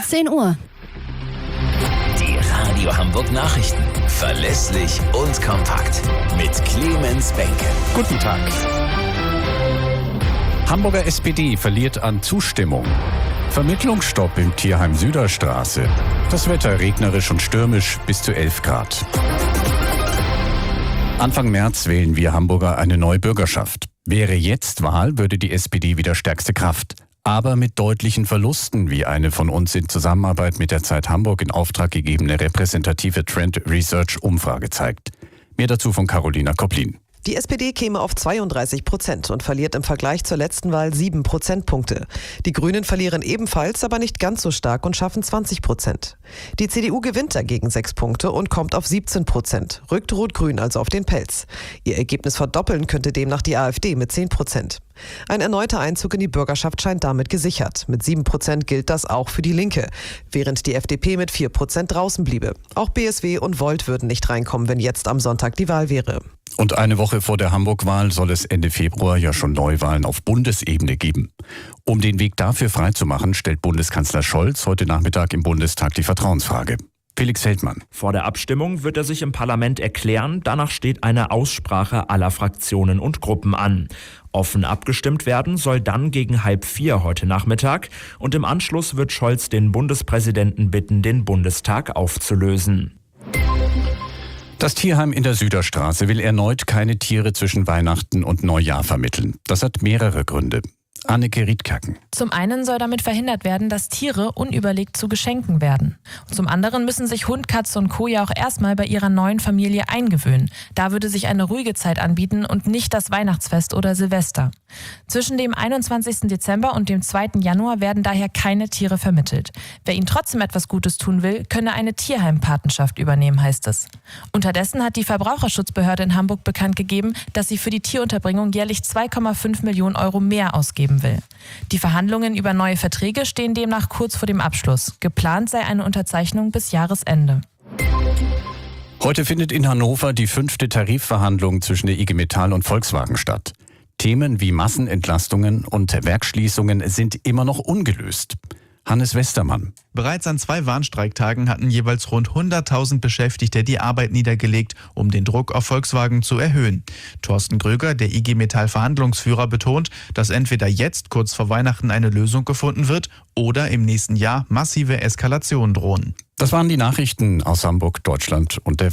18 Uhr. Die Radio Hamburg Nachrichten. Verlässlich und kompakt. Mit Clemens Benke. Guten Tag. Hamburger SPD verliert an Zustimmung. Vermittlungsstopp im Tierheim Süderstraße. Das Wetter regnerisch und stürmisch bis zu 11 Grad. Anfang März wählen wir Hamburger eine neue Bürgerschaft. Wäre jetzt Wahl, würde die SPD wieder stärkste Kraft. Aber mit deutlichen Verlusten, wie eine von uns in Zusammenarbeit mit der Zeit Hamburg in Auftrag gegebene repräsentative Trend Research Umfrage zeigt. Mehr dazu von Carolina Koplin. Die SPD käme auf 32% und verliert im Vergleich zur letzten Wahl 7 Prozentpunkte. Die Grünen verlieren ebenfalls, aber nicht ganz so stark und schaffen 20%. Die CDU gewinnt dagegen 6 Punkte und kommt auf 17%, rückt Rot-Grün also auf den Pelz. Ihr Ergebnis verdoppeln könnte demnach die AfD mit 10%. Ein erneuter Einzug in die Bürgerschaft scheint damit gesichert. Mit 7% gilt das auch für die Linke, während die FDP mit 4% draußen bliebe. Auch BSW und Volt würden nicht reinkommen, wenn jetzt am Sonntag die Wahl wäre. Und eine Woche vor der Hamburg-Wahl soll es Ende Februar ja schon Neuwahlen auf Bundesebene geben. Um den Weg dafür freizumachen, stellt Bundeskanzler Scholz heute Nachmittag im Bundestag die Vertrauensfrage. Felix Feldmann. Vor der Abstimmung wird er sich im Parlament erklären. Danach steht eine Aussprache aller Fraktionen und Gruppen an. Offen abgestimmt werden soll dann gegen 3:30 heute Nachmittag. Und im Anschluss wird Scholz den Bundespräsidenten bitten, den Bundestag aufzulösen. Das Tierheim in der Süderstraße will erneut keine Tiere zwischen Weihnachten und Neujahr vermitteln. Das hat mehrere Gründe. Anneke Riedkerken. Zum einen soll damit verhindert werden, dass Tiere unüberlegt zu Geschenken werden. Und zum anderen müssen sich Hund, Katze und Co. ja auch erstmal bei ihrer neuen Familie eingewöhnen. Da würde sich eine ruhige Zeit anbieten und nicht das Weihnachtsfest oder Silvester. Zwischen dem 21. Dezember und dem 2. Januar werden daher keine Tiere vermittelt. Wer ihnen trotzdem etwas Gutes tun will, könne eine Tierheimpatenschaft übernehmen, heißt es. Unterdessen hat die Verbraucherschutzbehörde in Hamburg bekannt gegeben, dass sie für die Tierunterbringung jährlich 2,5 Millionen Euro mehr ausgeben will. Die Verhandlungen über neue Verträge stehen demnach kurz vor dem Abschluss. Geplant sei eine Unterzeichnung bis Jahresende. Heute findet in Hannover die 5. Tarifverhandlung zwischen der IG Metall und Volkswagen statt. Themen wie Massenentlastungen und Werksschließungen sind immer noch ungelöst. Hannes Westermann. Bereits an 2 Warnstreiktagen hatten jeweils rund 100.000 Beschäftigte die Arbeit niedergelegt, um den Druck auf Volkswagen zu erhöhen. Thorsten Gröger, der IG Metall Verhandlungsführer, betont, dass entweder jetzt kurz vor Weihnachten eine Lösung gefunden wird oder im nächsten Jahr massive Eskalationen drohen. Das waren die Nachrichten aus Hamburg, Deutschland und der Welt.